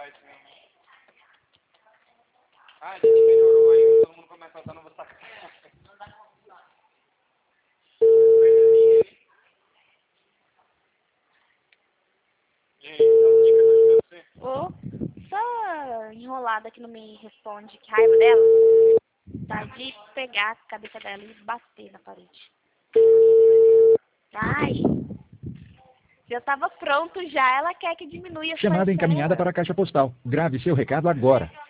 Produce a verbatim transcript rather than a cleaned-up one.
Ah, a gente melhorou aí, todo mundo começa a estar no saco. E aí, dá dicas ajudando você? Ô, só enrolada que não me responde, que raiva dela. Tá de pegar a cabeça dela e bater na parede. Ai, já tava pronto já, ela quer que diminua a Chamada encaminhada para a caixa postal. Grave seu recado agora.